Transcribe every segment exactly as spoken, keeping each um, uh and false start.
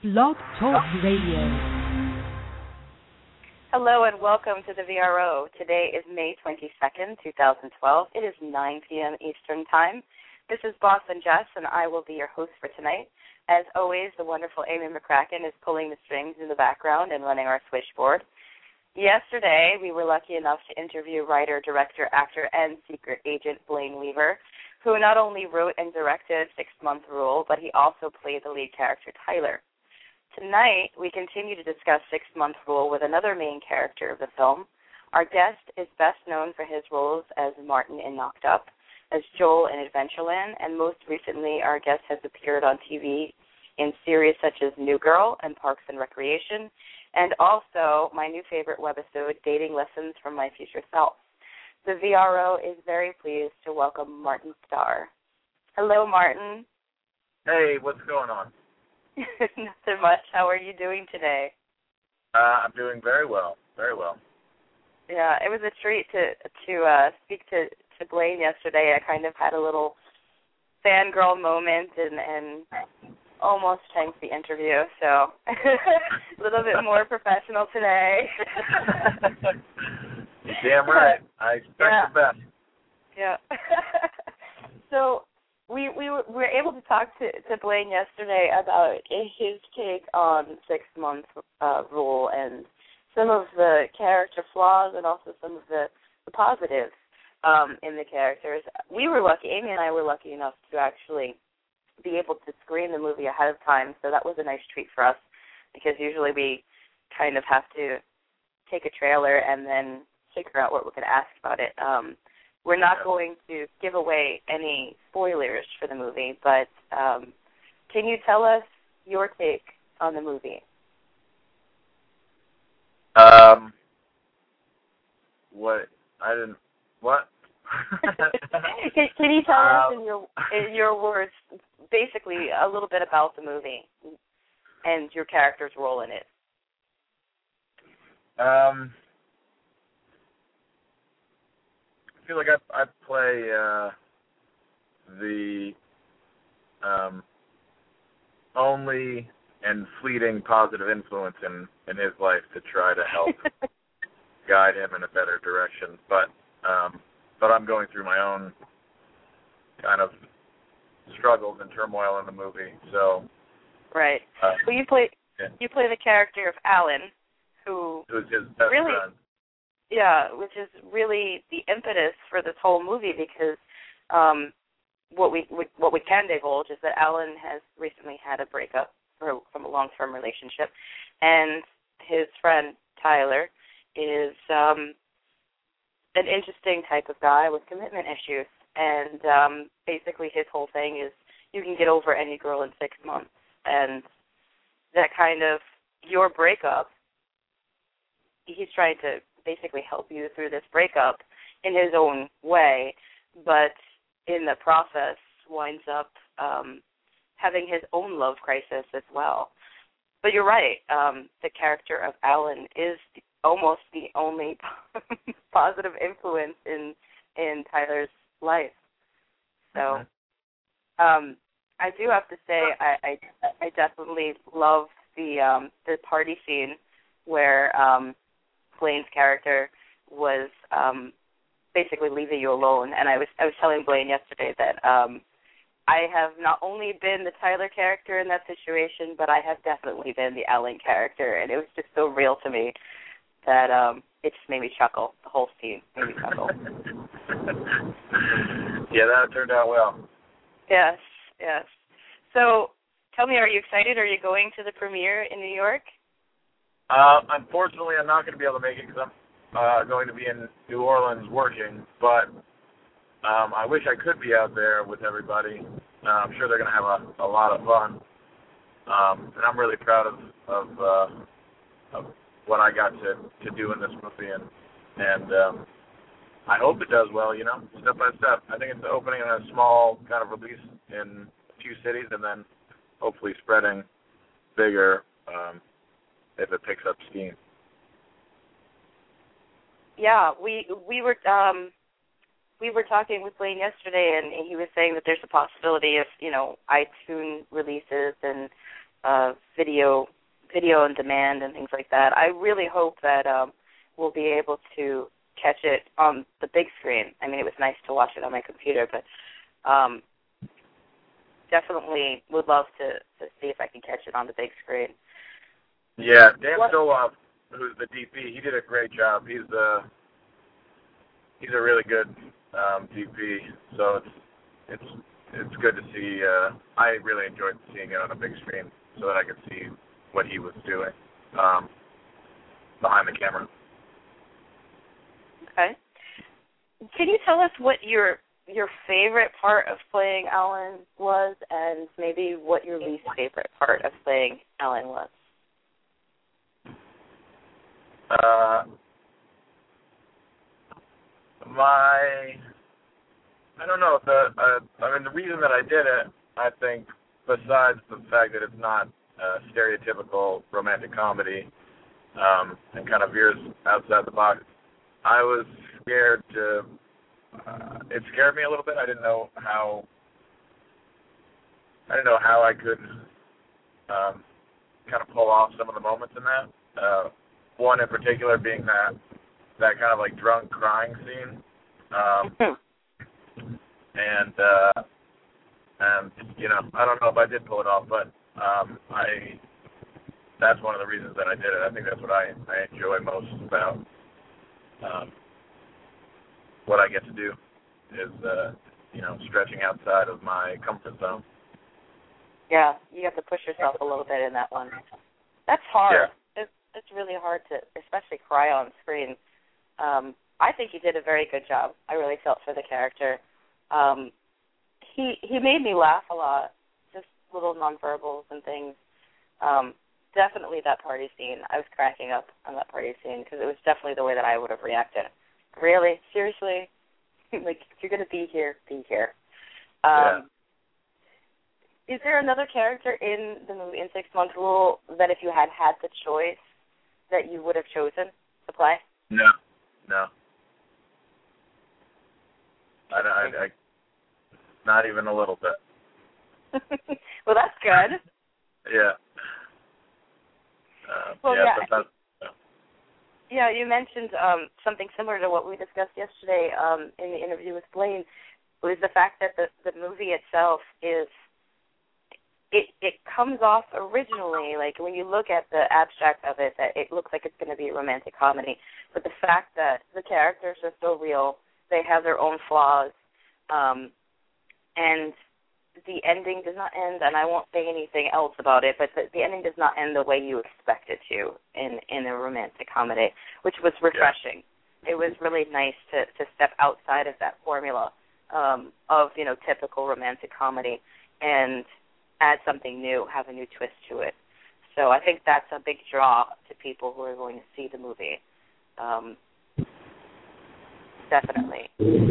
Blog Talk Radio. Hello and welcome to the V R O. Today is May twenty-second, twenty twelve. It is nine p.m. Eastern Time. This is Boston Jess, and I will be your host for tonight. As always, the wonderful Amy McCracken is pulling the strings in the background and running our switchboard. Yesterday, we were lucky enough to interview writer, director, actor, and secret agent Blaine Weaver, who not only wrote and directed Sixth Month Rule, but he also played the lead character, Tyler. Tonight, we continue to discuss Sixth Month Rule with another main character of the film. Our guest is best known for his roles as Martin in Knocked Up, as Joel in Adventureland, and most recently, our guest has appeared on T V in series such as New Girl and Parks and Recreation, and also my new favorite webisode, Dating Lessons from My Future Self. The V R O is very pleased to welcome Martin Starr. Hello, Martin. Hey, what's going on? Nothing much. How are you doing today? Uh, I'm doing very well, very well. Yeah, it was a treat to to uh, speak to, to Blaine yesterday. I kind of had a little fangirl moment and, and almost tanked the interview, so a little bit more professional today. Damn right. I expect yeah. the best. Yeah. So we we were, we were able to talk to, to Blaine yesterday about his take on Sixth Month uh, Rule and some of the character flaws and also some of the, the positives um, in the characters. We were lucky, Amy and I were lucky enough to actually be able to screen the movie ahead of time, so that was a nice treat for us because usually we kind of have to take a trailer and then figure out what we're going to ask about it. Um, we're not going to give away any spoilers for the movie, but um, can you tell us your take on the movie? Um, what? I didn't, what? can, can you tell uh, us in your in your words basically a little bit about the movie and your character's role in it? Um, I feel like I, I play uh, the um, only and fleeting positive influence in, in his life to try to help guide him in a better direction. But um, but I'm going through my own kind of struggles and turmoil in the movie. So right. Uh, well, you play yeah. you play the character of Alan, who who's his best really, friend. yeah, which is really the impetus for this whole movie because um, what we what we can divulge is that Alan has recently had a breakup for, from a long-term relationship, and his friend Tyler is um, an interesting type of guy with commitment issues, and um, basically his whole thing is you can get over any girl in six months, and that kind of your breakup, he's trying to basically help you through this breakup in his own way, but in the process winds up um, having his own love crisis as well. But you're right, um, the character of Alan is the, almost the only positive influence in in Tyler's life. So Mm-hmm. um, I do have to say I, I, I definitely love the um, the party scene where um, Blaine's character was um, basically leaving you alone. And I was I was telling Blaine yesterday that um, I have not only been the Tyler character in that situation, but I have definitely been the Alan character, and it was just so real to me that um, it just made me chuckle. The whole scene made me chuckle. Yeah, that turned out well. Yes, yes. So tell me, are you excited? Are you going to the premiere in New York? Uh, unfortunately, I'm not going to be able to make it because I'm uh, going to be in New Orleans working, but um, I wish I could be out there with everybody. Uh, I'm sure they're going to have a, a lot of fun, um, and I'm really proud of of, uh, of what I got to, to do in this movie, and, and um, I hope it does well, you know, step by step. I think it's opening in a small kind of release in a few cities and then hopefully spreading bigger um, if it picks up steam. Yeah, we we were um, we were talking with Blaine yesterday, and he was saying that there's a possibility of, you know, iTunes releases and uh, video video on demand and things like that. I really hope that um, we'll be able to catch it on the big screen. I mean, it was nice to watch it on my computer, but um, definitely would love to, to see if I can catch it on the big screen. Yeah, Dan what? Soloff, who's the D P, he did a great job. He's the he's a really good um, D P, so it's it's it's good to see. Uh, I really enjoyed seeing it on a big screen so that I could see what he was doing um, behind the camera. Okay. Can you tell us what your your favorite part of playing Alan was, and maybe what your least favorite part of playing Alan was? Uh, my, I don't know. The uh, I mean, the reason that I did it, I think, besides the fact that it's not a stereotypical romantic comedy um, and kind of veers outside the box, I was scared to. Uh, it scared me a little bit. I didn't know how. I didn't know how I could um, kind of pull off some of the moments in that. Uh, one in particular being that that kind of like drunk crying scene, um, and uh, and you know I don't know if I did pull it off, but um, I that's one of the reasons that I did it. I think that's what I, I enjoy most about um, what I get to do is uh, you know stretching outside of my comfort zone. Yeah, you have to push yourself a little bit in that one. That's hard. Yeah. It's, it's really hard to, especially cry on screen. Um, I think you did a very good job. I really felt for the character. Um, he he made me laugh a lot, just little nonverbals and things. Um, definitely that party scene. I was cracking up on that party scene because it was definitely the way that I would have reacted. Really? Seriously? Like, if you're going to be here, be here. Um, yeah. Is there another character in the movie In Six Months Rule that if you had had the choice that you would have chosen to play? No. No. I, I, I, not even a little bit. Well, that's good. Yeah. Uh, well, yeah, yeah. sometimes, yeah. Yeah, you mentioned um, something similar to what we discussed yesterday um, in the interview with Blaine, was the fact that the, the movie itself is, it, it comes off originally, like when you look at the abstract of it, that it looks like it's going to be a romantic comedy. But the fact that the characters are so real, they have their own flaws, um, and the ending does not end, and I won't say anything else about it, but the, the ending does not end the way you expect it to in, in a romantic comedy, which was refreshing. Yeah. It was really nice to, to step outside of that formula um, of, you know, typical romantic comedy and add something new, have a new twist to it. So I think that's a big draw to people who are going to see the movie. Um, definitely.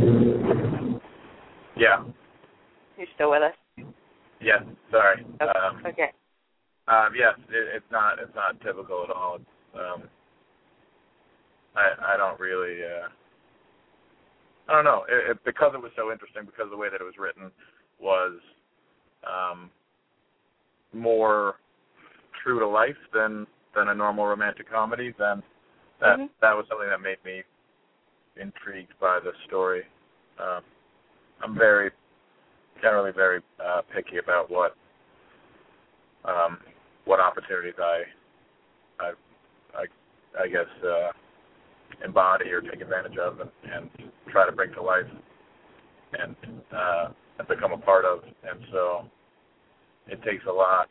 Yeah. You still with us? Yes. Sorry. Okay. Um, okay. Um, yes, it, it's not. It's not typical at all. Um, I I don't really. Uh, I don't know. It, it, because it was so interesting, because the way that it was written was um, more true to life than than a normal romantic comedy. Then that mm-hmm. that was something that made me intrigued by the story. Um, I'm very. generally very uh, picky about what um, what opportunities I I I, I guess uh, embody or take advantage of and, and try to bring to life and uh, and become a part of. And so it takes a lot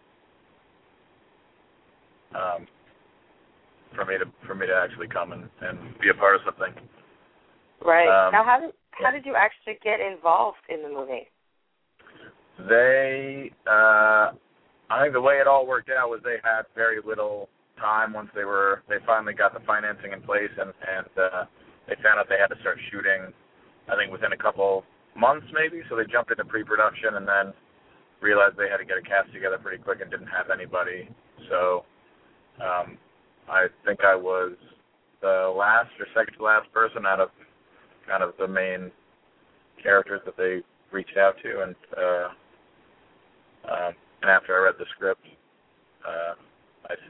um, for me to for me to actually come and, and be a part of something. Right. Um, now, how did how did you actually get involved in the movie? They, uh, I think the way it all worked out was they had very little time once they were, they finally got the financing in place and, and uh, they found out they had to start shooting, I think within a couple months maybe, so they jumped into pre-production and then realized they had to get a cast together pretty quick and didn't have anybody. So um, I think I was the last or second to last person out of kind of the main characters that they reached out to, and uh, um, and after I read the script,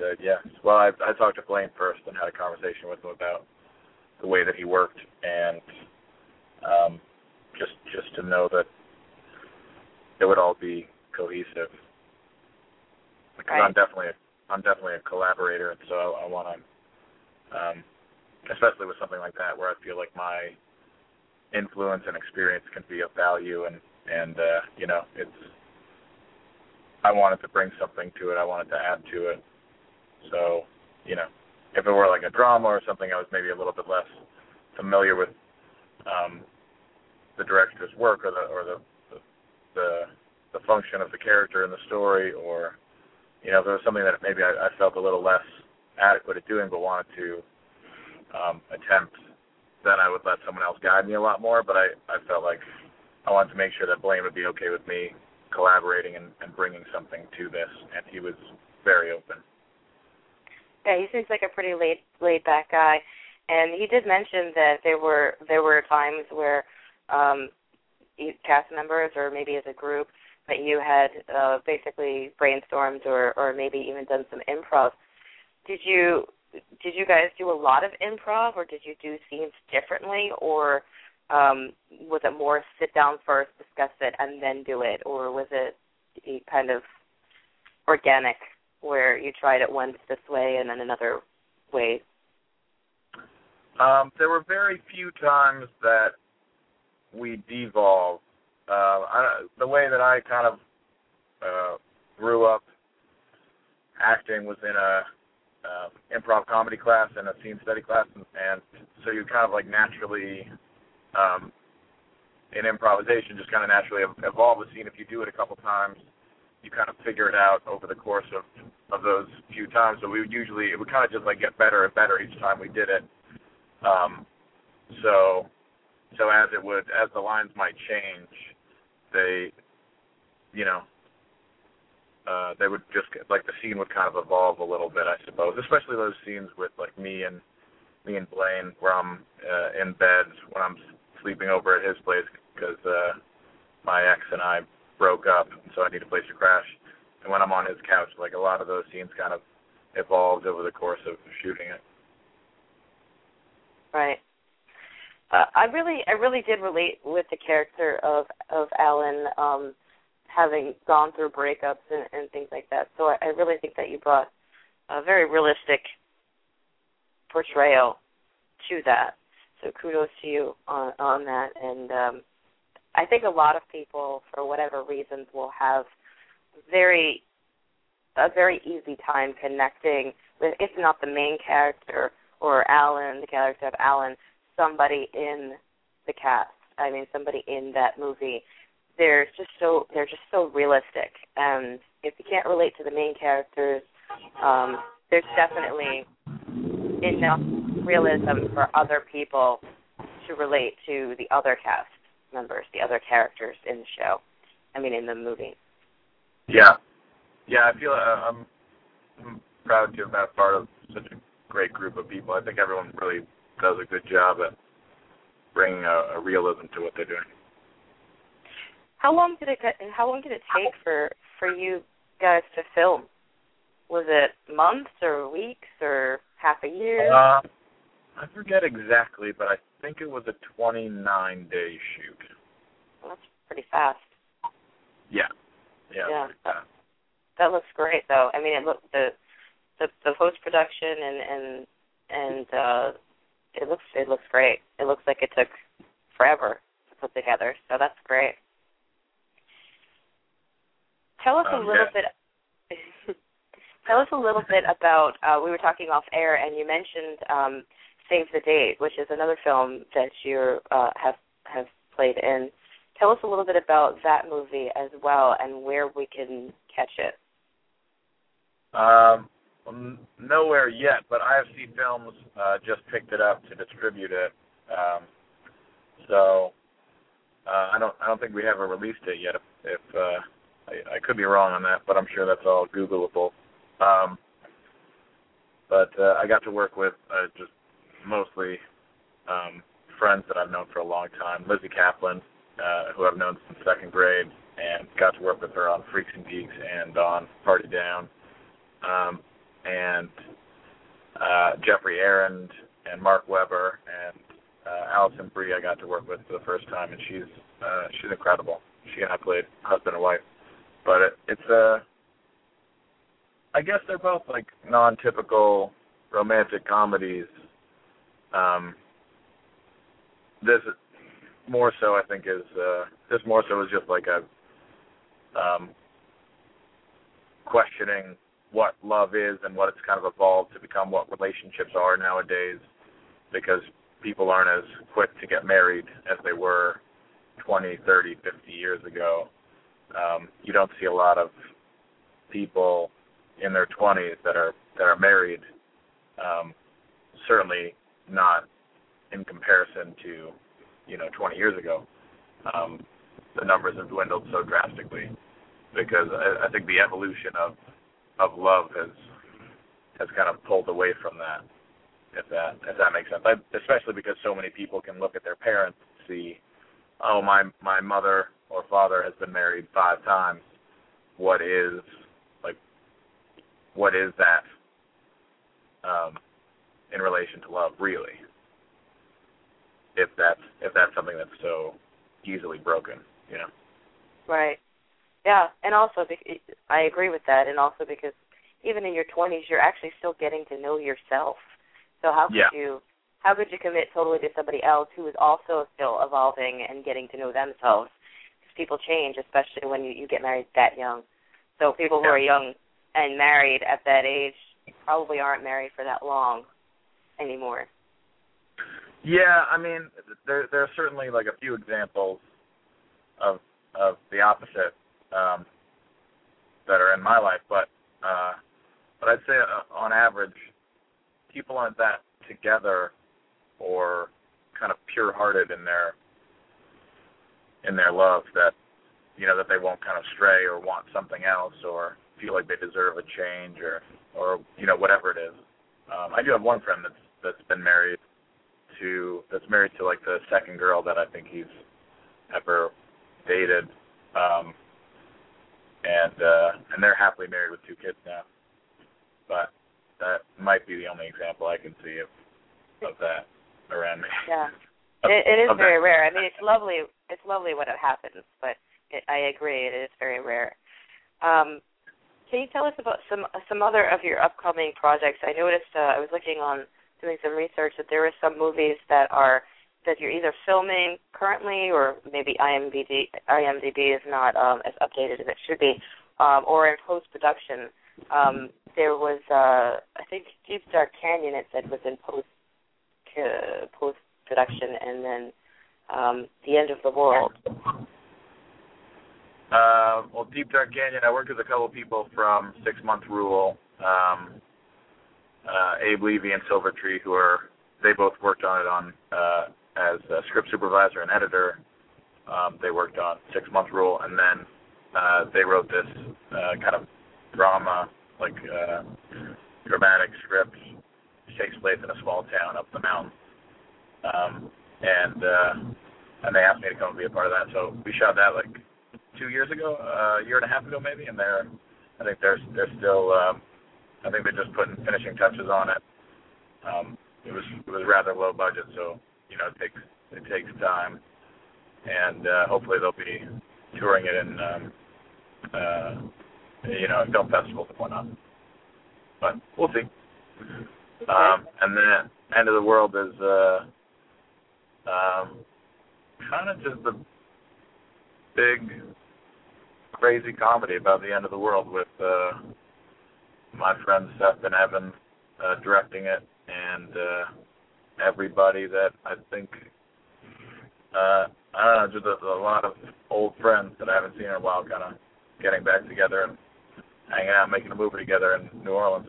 said yes. Well, I, I talked to Blaine first and had a conversation with him about the way that he worked, and um, just just to know that it would all be cohesive. Because right. I'm definitely a, I'm definitely a collaborator, and so I, I want to, um, especially with something like that, where I feel like my influence and experience can be of value, and and uh, you know, it's. I wanted to bring something to it. I wanted to add to it. So, you know, if it were like a drama or something, I was maybe a little bit less familiar with um, the director's work or the or the, the the function of the character in the story, or you know, if there was something that maybe I, I felt a little less adequate at doing, but wanted to um, attempt, then I would let someone else guide me a lot more. But I, I felt like I wanted to make sure that Blaine would be okay with me collaborating and, and bringing something to this, and he was very open. Yeah, he seems like a pretty laid laid back guy, and he did mention that there were there were times where um, cast members or maybe as a group that you had uh, basically brainstormed or, or maybe even done some improv. Did you did you guys do a lot of improv, or did you do scenes differently, or Um, was it more sit down first, discuss it, and then do it, or was it kind of organic where you tried it once this way and then another way? Um, there were very few times that we devolved. Uh, I, the way that I kind of uh, grew up acting was in a uh, improv comedy class and a scene study class, and, and so you kind of like naturally... Um, in improvisation, just kind of naturally evolve a scene. If you do it a couple times, you kind of figure it out over the course of, of those few times. So we would usually, it would kind of just like get better and better each time we did it. Um, so, so as it would, as the lines might change, they, you know, uh, they would just get, like the scene would kind of evolve a little bit, I suppose. Especially those scenes with like me and me and Blaine, where I'm uh, in bed when I'm sleeping over at his place because uh, my ex and I broke up, so I need a place to crash. And when I'm on his couch, like a lot of those scenes kind of evolved over the course of shooting it. Right. Uh, I really, I really did relate with the character of of Alan, um, having gone through breakups and, and things like that. So I, I really think that you brought a very realistic portrayal to that. So kudos to you on, on that. And um, I think a lot of people, for whatever reasons, will have very a very easy time connecting with, if not the main character or Alan, the character of Alan, somebody in the cast. I mean, somebody in that movie. They're just so they're just so realistic. And if you can't relate to the main characters, um, there's definitely enough realism for other people to relate to the other cast members, the other characters in the show. I mean, in the movie. Yeah, yeah. I feel uh, I'm, I'm proud to have been a part of such a great group of people. I think everyone really does a good job at bringing a, a realism to what they're doing. How long did it get, How long did it take for for you guys to film? Was it months or weeks or half a year? Uh, I forget exactly, but I think it was a twenty-nine day shoot. Well, that's pretty fast. Yeah. Yeah. Yeah. That, that looks great, though. I mean, it look the the, the post production and and and uh, it looks it looks great. It looks like it took forever to put together, so that's great. Tell us um, a little yeah. bit. Tell us a little bit about. Uh, we were talking off air, and you mentioned um, Save the Date, which is another film that you uh, have have played in. Tell us a little bit about that movie as well, and where we can catch it. Um, well, nowhere yet, but I F C Films uh, just picked it up to distribute it. Um, so uh, I don't I don't think we have a release date yet. If, if uh, I, I could be wrong on that, but I'm sure that's all Googleable. Um, but uh, I got to work with uh, just mostly um, friends that I've known for a long time. Lizzie Kaplan, uh, who I've known since second grade, and got to work with her on Freaks and Geeks and on Party Down. Um, and uh, Jeffrey Arend and Mark Webber and uh, Allison Brie I got to work with for the first time, and she's uh, she's incredible. She and I played husband and wife. But it, it's a, uh, I guess they're both like non-typical romantic comedies. Um, this more so, I think, is uh, this more so is just like a um, questioning what love is and what it's kind of evolved to become what relationships are nowadays, because people aren't as quick to get married as they were twenty, thirty, fifty years ago. Um, you don't see a lot of people in their twenties that are that are married. Um, certainly not in comparison to, you know, twenty years ago. Um, the numbers have dwindled so drastically because I, I think the evolution of of love has has kind of pulled away from that. If that if that makes sense, I, especially because so many people can look at their parents and see, oh, my my mother or father has been married five times. What is like what is that um, in relation to love, really? If that's if that's something that's so easily broken, you know. Right. Yeah, and also I agree with that, and also because even in your twenties, you're actually still getting to know yourself. So how could yeah. you how could you commit totally to somebody else who is also still evolving and getting to know themselves? Because people change, especially when you, you get married that young. So people who yeah. are young and married at that age probably aren't married for that long anymore. Yeah, I mean, there there are certainly like a few examples of of the opposite um, that are in my life, but uh, but I'd say uh, on average, people aren't that together or kind of pure-hearted in their in their love that you know that they won't kind of stray or want something else or feel like they deserve a change or or you know whatever it is. Um, I do have one friend that's that's been married to that's married to like the second girl that I think he's ever dated, um, and uh, and they're happily married with two kids now. But that might be the only example I can see of of that around me. Yeah, of, it, it is of very that. rare. I mean, it's lovely. It's lovely when it happens, but it, I agree, it is very rare. Um, can you tell us about some some other of your upcoming projects? I noticed uh, I was looking on doing some research that there are some movies that are that you're either filming currently, or maybe I M D B I M D B is not um, as updated as it should be, um, or in post production. Um, there was, uh, I think, Deep Dark Canyon. It said was in post uh, post production, and then um, The End of the World. Uh, well, Deep Dark Canyon, I worked with a couple people from Six Month Rule, um, uh, Abe Levy and Silvertree, who are they both worked on it on uh, as a script supervisor and editor. Um, they worked on Six Month Rule, and then uh, they wrote this uh, kind of drama, like uh, dramatic script, which takes place in a small town up the mountain. Um, and uh, and they asked me to come and be a part of that. So we shot that like two years ago, uh, a year and a half ago maybe, and they're I think they're they're still um, I think they're just putting finishing touches on it. Um, it was it was rather low budget, so you know it takes it takes time, and uh, hopefully they'll be touring it in um, uh, you know film festivals and whatnot. But we'll see. Um, and then End of the World is uh, um, kind of just the big, crazy comedy about the end of the world with uh, my friends Seth and Evan uh, directing it, and uh, everybody that I think, uh, I don't know, just a, a lot of old friends that I haven't seen in a while kind of getting back together and hanging out, making a movie together in New Orleans.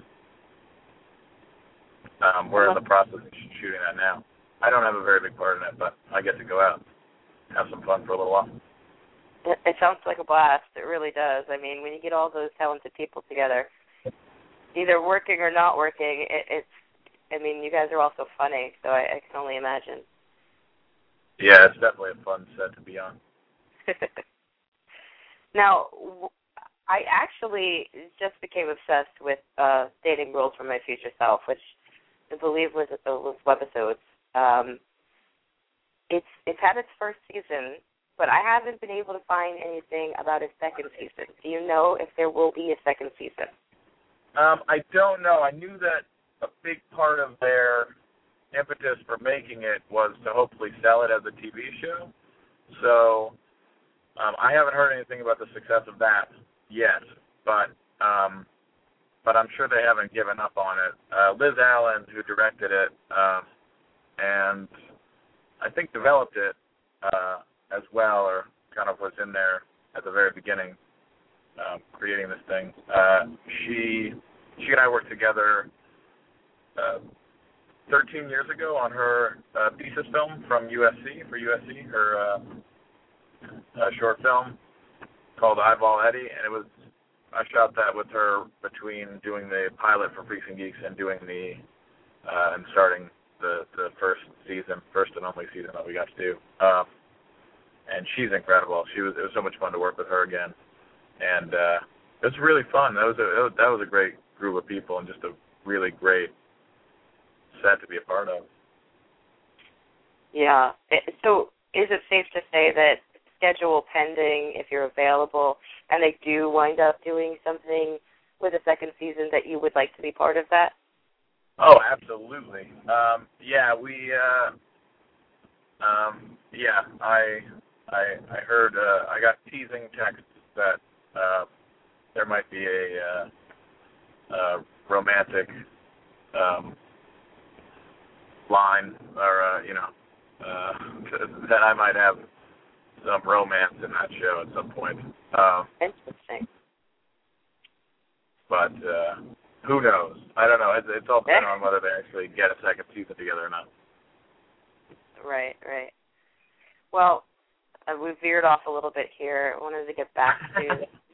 Um, we're in the process of shooting that now. I don't have a very big part in it, but I get to go out and have some fun for a little while. It, it sounds like a blast. It really does. I mean, when you get all those talented people together, either working or not working, it, it's, I mean, you guys are also funny, so I, I can only imagine. Yeah, it's definitely a fun set to be on. Now, I actually just became obsessed with uh, Dating Rules for My Future Self, which I believe was was webisodes. Um, it's it's had its first season, but I haven't been able to find anything about its second season. Do you know if there will be a second season? Um, I don't know. I knew that a big part of their impetus for making it was to hopefully sell it as a T V show. So um, I haven't heard anything about the success of that yet, but um, but I'm sure they haven't given up on it. Uh, Liz Allen, who directed it, um, and I think developed it uh, as well, or kind of was in there at the very beginning, um, creating this thing. Uh, she she and I worked together uh, thirteen years ago on her uh, thesis film from U S C, for U S C, her uh, uh, short film called Eyeball Eddie, and it was, I shot that with her between doing the pilot for Freaks and Geeks and doing the, uh, and starting the, the first season, first and only season that we got to do. Um, and she's incredible. She was, it was so much fun to work with her again. And uh, it was really fun. That was, a, it was, that was a great group of people and just a really great set to be a part of. Yeah. So is it safe to say that schedule pending, if you're available, and they do wind up doing something with a second season, that you would like to be part of that? Oh, absolutely. Um, yeah, we, uh, um, yeah, I, I, I heard, uh, I got teasing texts that uh, there might be a uh, uh, romantic um, line, or uh, you know, uh, that I might have some romance in that show at some point. Um, Interesting. But uh, who knows? I don't know. It's, it's all dependent on whether they actually get a second season together or not. Right, right. Well, uh, we veered off a little bit here. I wanted to get back to...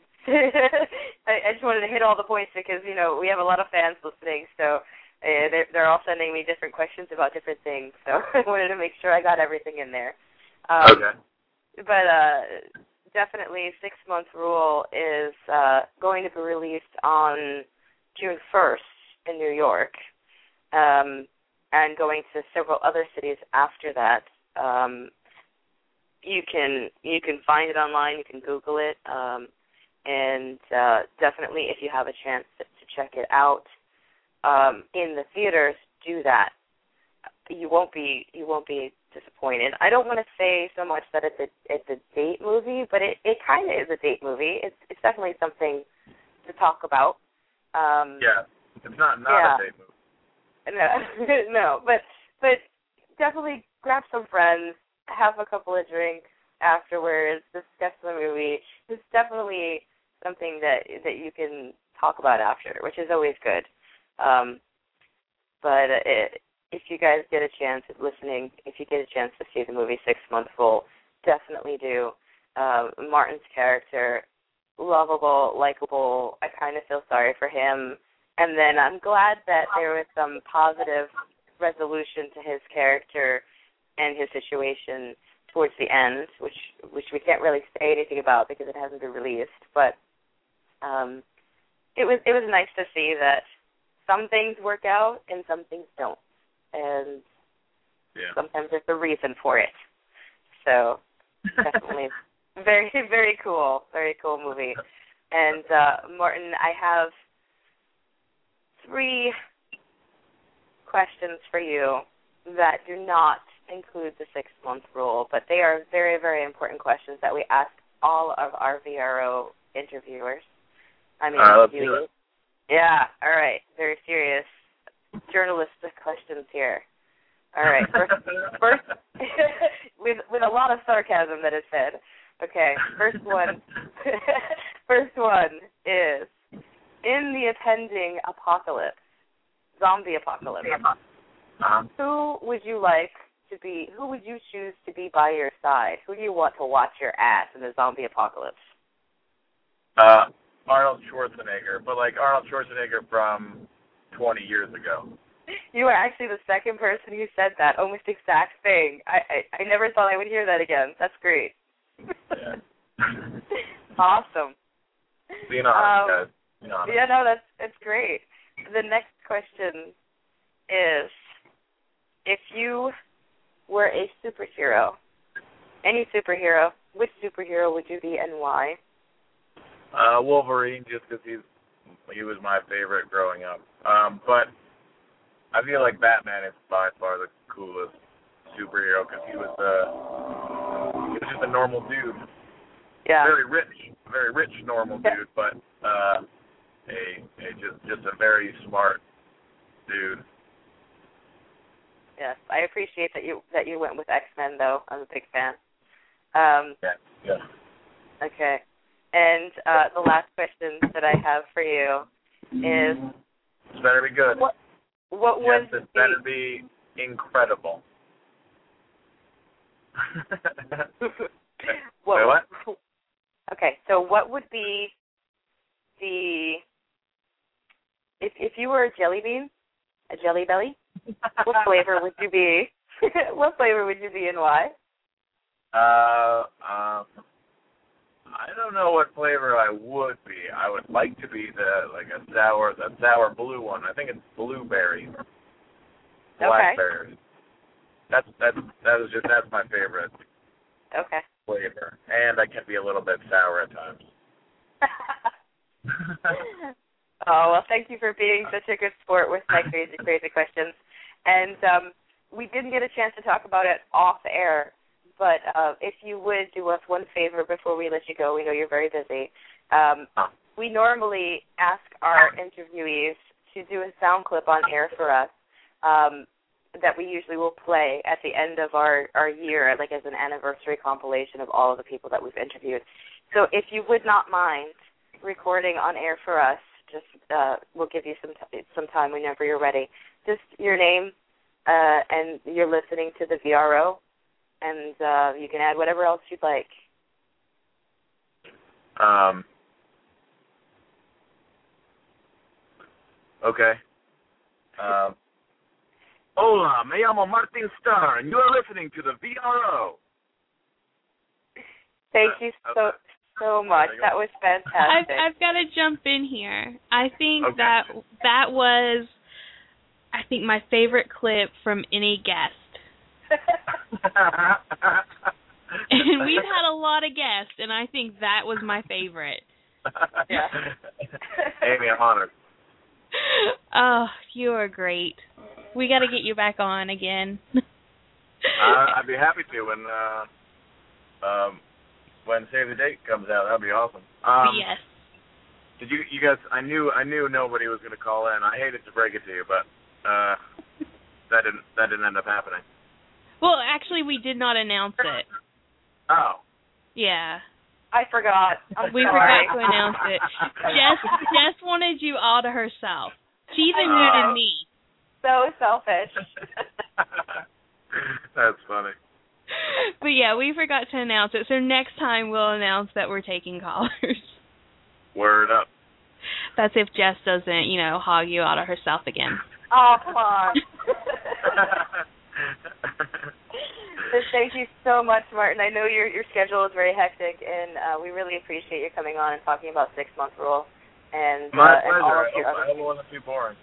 I, I just wanted to hit all the points because, you know, we have a lot of fans listening, so uh, they're, they're all sending me different questions about different things, so I wanted to make sure I got everything in there. Um, okay. But uh, definitely Six Month Rule is uh, going to be released on June first in New York, um, and going to several other cities after that. Um, you can you can find it online. You can Google it, um, and uh, definitely if you have a chance to, to check it out um, in the theaters, do that. You won't be you won't be disappointed. I don't want to say so much that it's a it's a date movie, but it, it kind of is a date movie. It's it's definitely something to talk about. Um, yeah, it's not not yeah. a date movie. No, no, but but definitely grab some friends, have a couple of drinks afterwards, discuss the movie. It's definitely something that that you can talk about after, which is always good. Um, but it, if you guys get a chance at listening, if you get a chance to see the movie Six Month Rule, definitely do. Uh, Martin's character, lovable, likable. I kind of feel sorry for him. And then I'm glad that there was some positive resolution to his character and his situation towards the end, which which we can't really say anything about because it hasn't been released. But um, it was it was nice to see that some things work out and some things don't. And yeah. sometimes there's a reason for it. So definitely very, very cool, very cool movie. And uh, Martin, I have three questions for you that do not include the six-month rule, but they are very, very important questions that we ask all of our V R O interviewers. I mean, all right, let's do it. Yeah, all right, very serious journalistic questions here. All right, first, first with with a lot of sarcasm that is said. Okay, first one. First one is, in the impending apocalypse, zombie apocalypse, uh-huh. who would you like to be? Who would you choose to be by your side? Who do you want to watch your ass in the zombie apocalypse? Uh, Arnold Schwarzenegger, but like Arnold Schwarzenegger from twenty years ago. You are actually the second person who said that, almost exact thing. I, I, I never thought I would hear that again. That's great. Yeah. Awesome. Being honest, um, guys. Being honest. Yeah, no, that's it's great. The next question is, if you were a superhero, any superhero, which superhero would you be and why? Uh, Wolverine, just because he's he was my favorite growing up. Um, but I feel like Batman is by far the coolest superhero because he was uh, he was just a normal dude. Yeah. Very rich, very rich normal dude, but uh, a, a just just a very smart dude. Yes, I appreciate that you that you went with X-Men though. I'm a big fan. Um, yeah. Yeah. Okay. And uh, the last question that I have for you is, it better be good. What, what yes, was it the, better be incredible. what, Wait, what? Okay, so what would be the, if if you were a jelly bean, a jelly belly, what flavor would you be? What flavor would you be and why? Uh, um, I don't know what flavor I would be. I would like to be the like a sour, the sour blue one. I think it's blueberry, blackberry. Okay. That's that's that is just that's my favorite. Okay. Flavor, and I can be a little bit sour at times. Oh, well, thank you for being such a good sport with my crazy, crazy questions. And um, we didn't get a chance to talk about it off air, but uh, if you would do us one favor before we let you go, we know you're very busy. Um, we normally ask our interviewees to do a sound clip on air for us um, that we usually will play at the end of our, our year, like as an anniversary compilation of all of the people that we've interviewed. So if you would not mind recording on air for us, just uh, we'll give you some t- some time whenever you're ready. Just your name uh, and you're listening to the V R O, and uh, you can add whatever else you'd like. Um. Okay. Um. Hola, me llamo Martin Starr, and you're listening to the V R O. Thank you so so much. That was fantastic. I've, I've got to jump in here. I think okay. that that was, I think, my favorite clip from any guest. And we've had a lot of guests, and I think that was my favorite. Yeah. Amy, I'm honored. Oh, you are great. We got to get you back on again. uh, I'd be happy to when uh, um, when Save the Date comes out. That'd be awesome. Um, yes. Did you you guys? I knew I knew nobody was going to call in. I hated to break it to you, but uh, that didn't that didn't end up happening. Well, actually, we did not announce it. Oh. Yeah. I forgot. I'm we sorry. forgot to announce it. Jess, Jess wanted you all to herself. She even muted me. So selfish. That's funny. But yeah, we forgot to announce it. So next time we'll announce that we're taking callers. Word up. That's if Jess doesn't, you know, hog you out of herself again. Oh, come on. So thank you so much, Martin. I know your your schedule is very hectic, and uh, we really appreciate you coming on and talking about Six Month Rule and my uh, pleasure. and all of I your hope, other. I hope it wasn't too boring.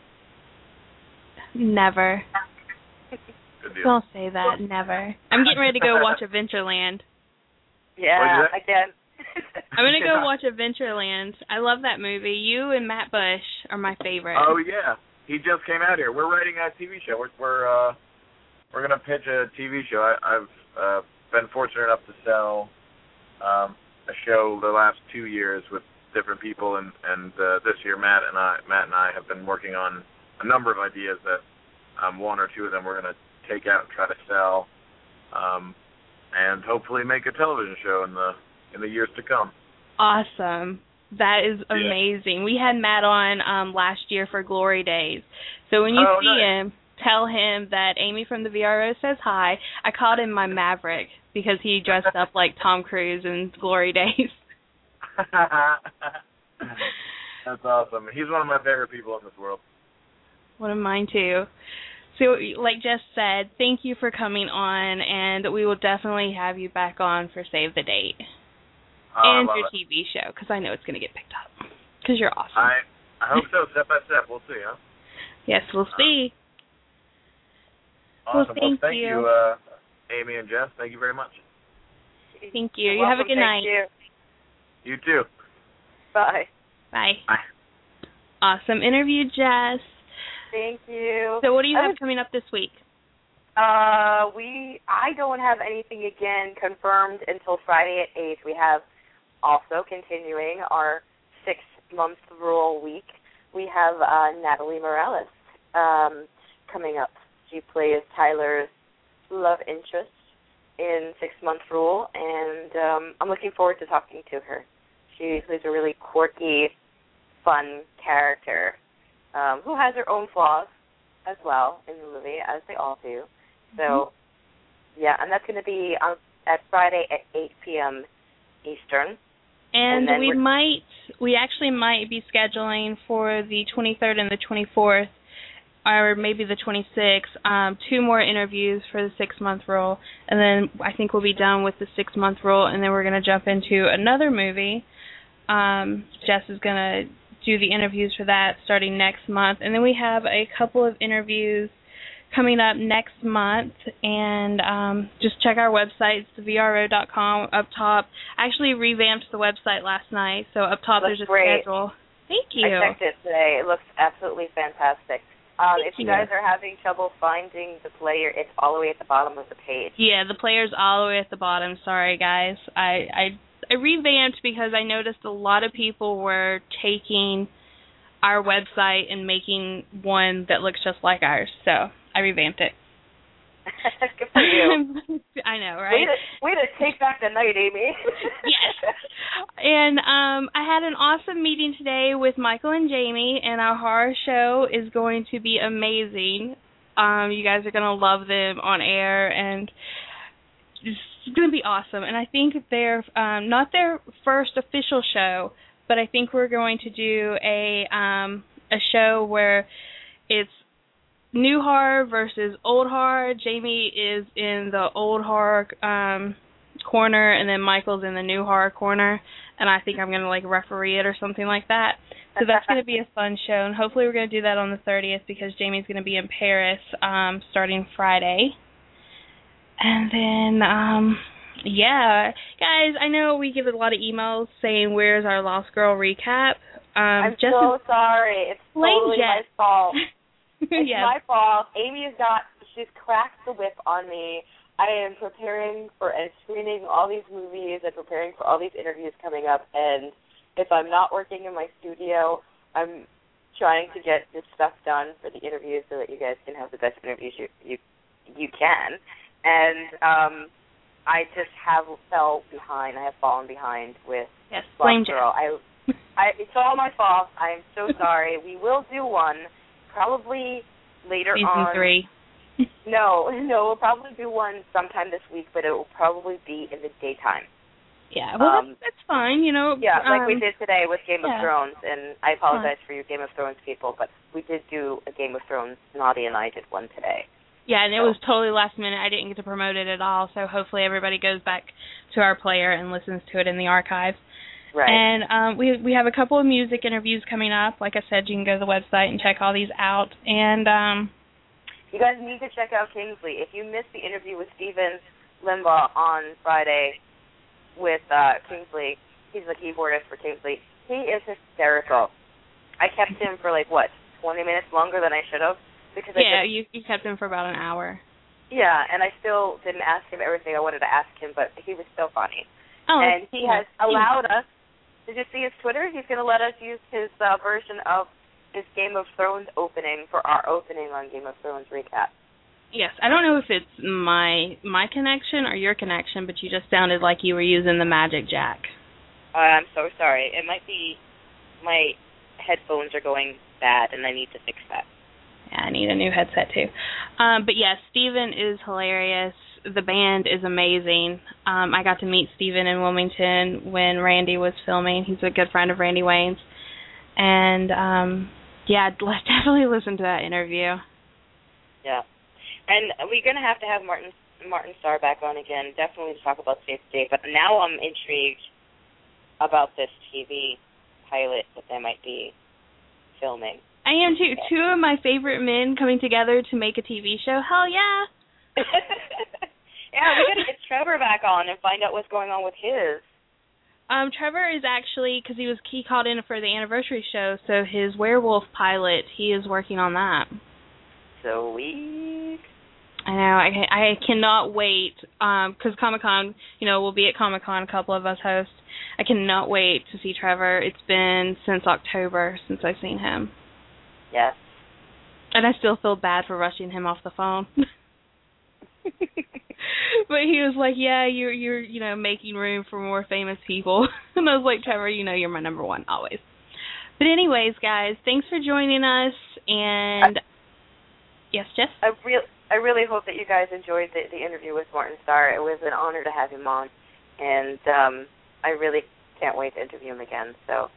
Never. Good deal. Don't say that. Never. I'm getting ready to go watch Adventureland. Yeah, again. I'm gonna go watch Adventureland. I love that movie. You and Matt Bush are my favorite. Oh yeah, he just came out here. We're writing a T V show. We're we're uh, we're gonna pitch a T V show. I, I've uh, been fortunate enough to sell um, a show the last two years with different people, and and uh, this year Matt and I Matt and I have been working on a number of ideas that um, one or two of them we're gonna take out and try to sell, um, and hopefully make a television show in the in the years to come. Awesome. That is amazing. Yeah. We had Matt on um, last year for Glory Days. So when you oh, see nice. him, tell him that Amy from the V R O says hi. I called him my Maverick because he dressed up like Tom Cruise in Glory Days. That's awesome. He's one of my favorite people in this world. One of mine, too. So, like Jess said, thank you for coming on, and we will definitely have you back on for Save the Date. Oh, I and love your it. T V show, because I know it's going to get picked up. Because you're awesome. I I hope so. Step by step, we'll see, huh? Yes, we'll see. Awesome. Well, thank well thank you. you, uh, Amy and Jess. Thank you very much. Thank you. You're you welcome. have a good Thank night. You. You too. Bye. Bye. Bye. Awesome interview, Jess. Thank you. So what do you I have was, coming up this week? Uh, we I don't have anything again confirmed until Friday at eight. We have also continuing our six month rule week. We have uh, Natalie Morales um, coming up. She plays Tyler's love interest in Six Month Rule, and um, I'm looking forward to talking to her. She plays a really quirky, fun character um, who has her own flaws as well in the movie, as they all do. So, mm-hmm. yeah, and that's going to be on, at Friday at eight p.m. Eastern. And, and we might, we actually might be scheduling for the twenty-third and the twenty-fourth, or maybe the twenty-sixth, um, two more interviews for the six-month rule, and then I think we'll be done with the six-month rule, and then we're going to jump into another movie. Um, Jess is going to do the interviews for that starting next month, and then we have a couple of interviews coming up next month, and um, just check our website, it's the V R O dot com. Up top, I actually revamped the website last night, so up top there's a great. schedule. Thank you. I checked it today. It looks absolutely fantastic. Um, if you, you guys are having trouble finding the player, it's all the way at the bottom of the page. Yeah, the player's all the way at the bottom. Sorry, guys. I, I, I revamped because I noticed a lot of people were taking our website and making one that looks just like ours, so I revamped it. Good for you. I know, right? Way to, way to take back the night, Amy. Yes. And um, I had an awesome meeting today with Michael and Jamie, and our horror show is going to be amazing. Um, you guys are going to love them on air, and it's going to be awesome. And I think they're um, not their first official show, but I think we're going to do a um, a show where it's new horror versus old horror. Jamie is in the old horror um, corner, and then Michael's in the new horror corner. And I think I'm going to like referee it or something like that. So that's going to be a fun show, and hopefully we're going to do that on the thirtieth because Jamie's going to be in Paris um, starting Friday. And then, um, yeah, guys, I know we get a lot of emails saying, where's our Lost Girl recap? Um, I'm Jess so is, sorry. It's totally my fault. It's yes. my fault. Amy's got, she's cracked the whip on me. I am preparing for and screening all these movies and preparing for all these interviews coming up, and if I'm not working in my studio, I'm trying to get this stuff done for the interviews so that you guys can have the best interviews you you, you can. And um, I just have fell behind. I have fallen behind with yes, Lost Girl. I, I, it's all my fault. I am so sorry. We will do one probably later Season on. Season three. No, no, we'll probably do one sometime this week, but it will probably be in the daytime. Yeah, well, um, that's, that's fine, you know. Yeah, like um, we did today with Game yeah. of Thrones, and I apologize for you Game of Thrones people, but we did do a Game of Thrones. Naughty and I did one today. Yeah, and it so. was totally last minute. I didn't get to promote it at all, so hopefully everybody goes back to our player and listens to it in the archives. Right. And um, we we have a couple of music interviews coming up. Like I said, you can go to the website and check all these out. And um, you guys need to check out Kingsley. If you missed the interview with Steven Limbaugh on Friday with uh, Kingsley, he's the keyboardist for Kingsley. He is hysterical. I kept him for like what, twenty minutes longer than I should have because yeah, I just, you you kept him for about an hour. Yeah, and I still didn't ask him everything I wanted to ask him, but he was so funny. Oh, and he yeah. has allowed us. Did you see his Twitter? He's going to let us use his uh, version of his Game of Thrones opening for our opening on Game of Thrones recap. Yes, I don't know if it's my my connection or your connection, but you just sounded like you were using the Magic Jack. Uh, I'm so sorry. It might be my headphones are going bad, and I need to fix that. Yeah, I need a new headset, too. Um, but, yes, Steven is hilarious. The band is amazing. Um, I got to meet Steven in Wilmington when Randy was filming. He's a good friend of Randy Wayne's. And, um, yeah, definitely listen to that interview. Yeah. And we're going to have to have Martin Martin Starr back on again, definitely to talk about Safe State. But now I'm intrigued about this T V pilot that they might be filming. I am too. Two of my favorite men coming together to make a T V show. Hell yeah. Yeah, we got to get Trevor back on and find out what's going on with his. Um, Trevor is actually, because he was he called in for the anniversary show, so his werewolf pilot, he is working on that. Sweet. I know. I I cannot wait. Um, because Comic-Con, you know, we'll be at Comic-Con. A couple of us host. I cannot wait to see Trevor. It's been since October since I've seen him. Yes. And I still feel bad for rushing him off the phone. But he was like, "Yeah, you're you're you know making room for more famous people," and I was like, "Trevor, you know you're my number one always." But anyways, guys, thanks for joining us. And I, yes, Jess. I real I really hope that you guys enjoyed the, the interview with Martin Starr. It was an honor to have him on, and um, I really can't wait to interview him again. So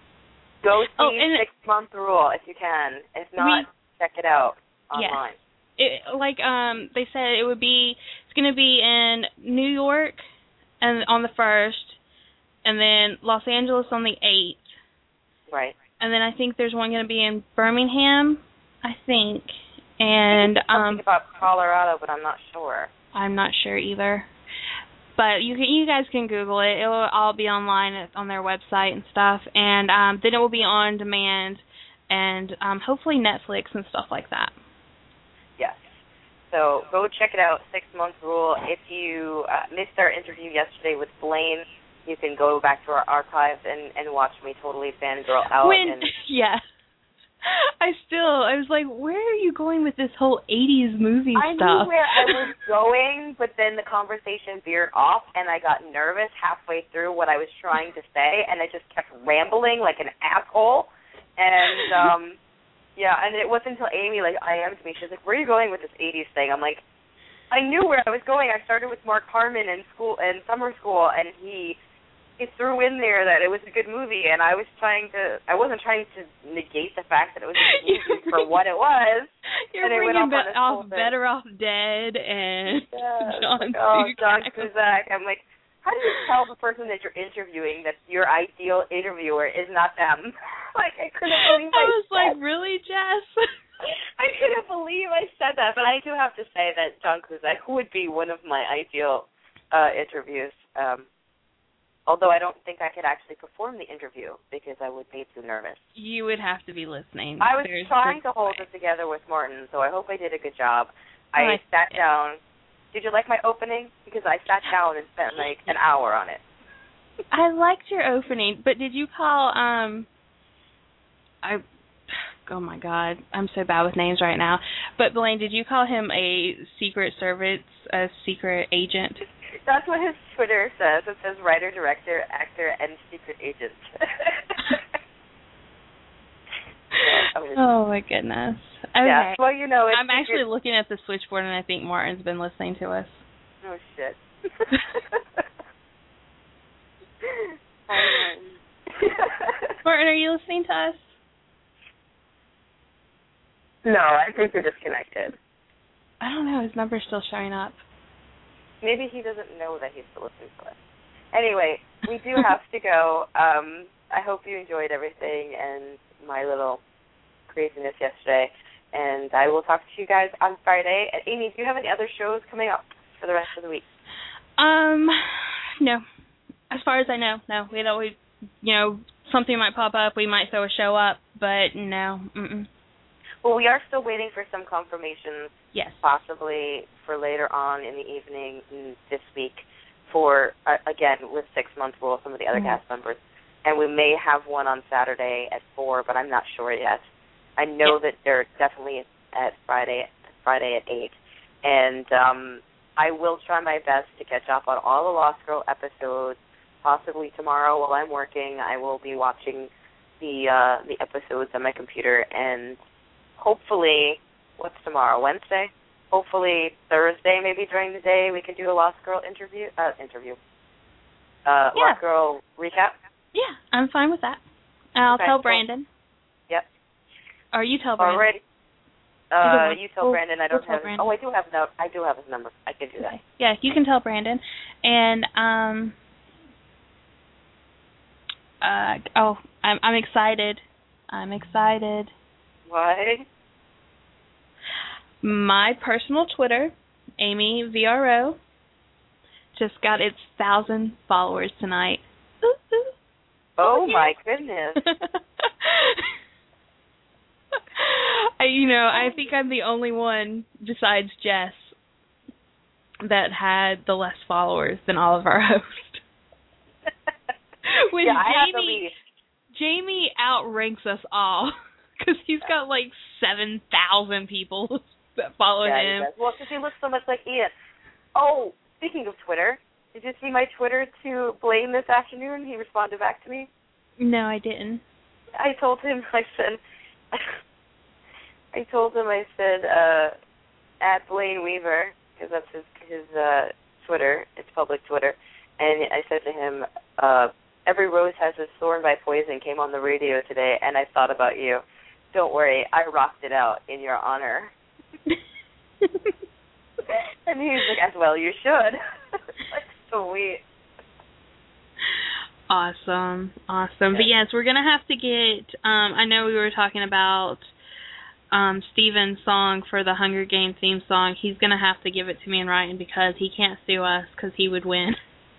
go see oh, and Six Month Rule if you can. If not, we, check it out online. Yes. It, like um, they said, it would be it's going to be in New York, and on the first, and then Los Angeles on the eighth. Right. And then I think there's one going to be in Birmingham, I think, and I think um, something about Colorado, but I'm not sure. I'm not sure either. But you can, you guys can Google it. It will all be online on their website and stuff, and um, then it will be on demand, and um, hopefully Netflix and stuff like that. Yes. So go check it out, Six Month Rule. If you uh, missed our interview yesterday with Blaine, you can go back to our archives and, and watch me totally fangirl out. When, and yeah. I still, I was like, where are you going with this whole eighties movie I stuff? I knew where I was going, but then the conversation veered off, and I got nervous halfway through what I was trying to say, and I just kept rambling like an asshole. And, um... yeah, and it wasn't until Amy, like, I M'd me. She was like, where are you going with this eighties thing? I'm like, I knew where I was going. I started with Mark Harmon in school, in summer school, and he he threw in there that it was a good movie, and I was trying to, I wasn't trying to negate the fact that it was a good movie for what it was. You're and bringing off, be- off Better Off Dead and yeah, John like, oh, Cusack. John Cusack. I'm like, how do you tell the person that you're interviewing that your ideal interviewer is not them? Like, I couldn't believe I I was said. like, really, Jess? I couldn't believe I said that, but I do have to say that John Cusack would be one of my ideal uh, interviews, um, although I don't think I could actually perform the interview because I would be too nervous. You would have to be listening. I was There's trying to hold way. it together with Martin, so I hope I did a good job. Oh, I I sat down. Did you like my opening? Because I sat down and spent like an hour on it. I liked your opening, but did you call, um, I, oh my God, I'm so bad with names right now, but Blaine, did you call him a Secret Service, a secret agent? That's what his Twitter says. It says writer, director, actor, and secret agent. Oh my goodness. Okay. Yeah, well, you know, it's I'm secret- actually looking at the switchboard, and I think Martin's been listening to us. Oh, shit. Hi, Martin. Martin, are you listening to us? No, I think you're disconnected. I don't know. His number's still showing up. Maybe he doesn't know that he's still listening to us. Anyway, we do have to go. Um, I hope you enjoyed everything and my little craziness yesterday. And I will talk to you guys on Friday. And Amy, do you have any other shows coming up for the rest of the week? Um, no. As far as I know, no. We don't. We, you know, something might pop up. We might throw a show up, but no. Mm-mm. Well, we are still waiting for some confirmations. Yes. Possibly for later on in the evening this week for, uh, again, with Six Month Rule, some of the other mm-hmm. cast members. And we may have one on Saturday at four, but I'm not sure yet. I know yeah. that they're definitely at Friday, Friday at eight. And um, I will try my best to catch up on all the Lost Girl episodes. Possibly tomorrow while I'm working, I will be watching the uh, the episodes on my computer. And hopefully, what's tomorrow, Wednesday? Hopefully Thursday, maybe during the day, we can do a Lost Girl interview. Uh, interview. Uh, yeah. Lost Girl recap. Yeah, I'm fine with that. I'll okay, tell Brandon. Cool. Yep. Or you tell Brandon. Alrighty. Uh, you tell we'll, Brandon. I don't we'll have. Brandon. Oh, I do have no. I do have his number. I can do that. Okay. Yeah, you can tell Brandon. And um, Uh, oh, I'm I'm excited. I'm excited. Why? My personal Twitter, Amy V R O, just got its thousand followers tonight. Ooh, ooh. Oh, oh yeah. my goodness. I, you know, I think I'm the only one besides Jess that had the less followers than all of our hosts. When yeah, I have to Jamie, leave. Jamie outranks us all because he's got like seven thousand people that follow yeah, him. He does. Well, because he looks so much like Ian. Oh, speaking of Twitter, did you see my Twitter to Blaine this afternoon? He responded back to me. No, I didn't. I told him, I said, I told him, I said, uh, at Blaine Weaver, because that's his, his uh, Twitter, it's public Twitter, and I said to him, uh, Every Rose Has Its Thorn by Poison came on the radio today, and I thought about you. Don't worry, I rocked it out in your honor. And he was like, as well you should. Like, sweet. Awesome, awesome. But yes, we're going to have to get, um, I know we were talking about um, Steven's song for the Hunger Games theme song. He's going to have to give it to me in writing because he can't sue us because he would win.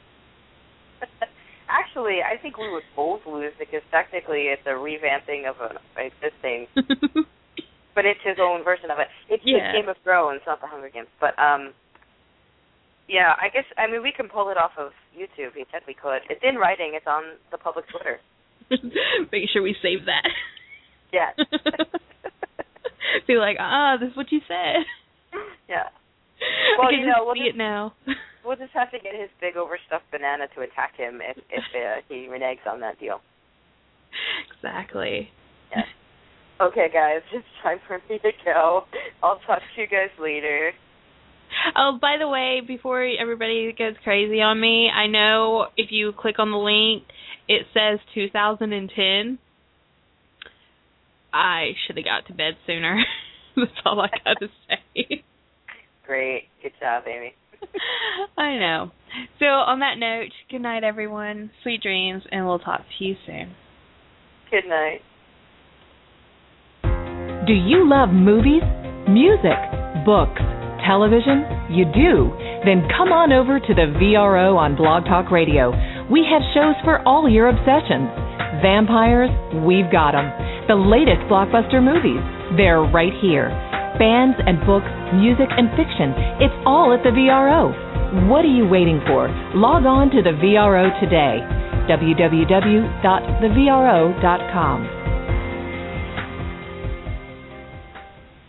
Actually, I think we would both lose because technically it's a revamping of an existing, but it's his own version of it. It's yeah. the Game of Thrones, not the Hunger Games. But, um, yeah, I guess, I mean, we can pull it off of YouTube. He said we could. It's in writing. It's on the public Twitter. Make sure we save that. Yes. Be like, ah, this is what you said. Yeah. Well, you know, we'll see just, it now. We'll just have to get his big overstuffed banana to attack him if, if uh, he reneges on that deal. Exactly. Yes. Okay, guys, it's time for me to go. I'll talk to you guys later. Oh, by the way, before everybody goes crazy on me, I know if you click on the link, it says two thousand ten. I should have got to bed sooner. That's all I got to say. Great. Good job, Amy. I know. So, on that note, good night, everyone. Sweet dreams, and we'll talk to you soon. Good night. Do you love movies, music, books, television? You do? Then come on over to the V R O on Blog Talk Radio. We have shows for all your obsessions. Vampires? We've got them. The latest blockbuster movies? They're right here. Bands and books, music and fiction. It's all at the V R O. What are you waiting for? Log on to the V R O today. w w w dot the v r o dot com.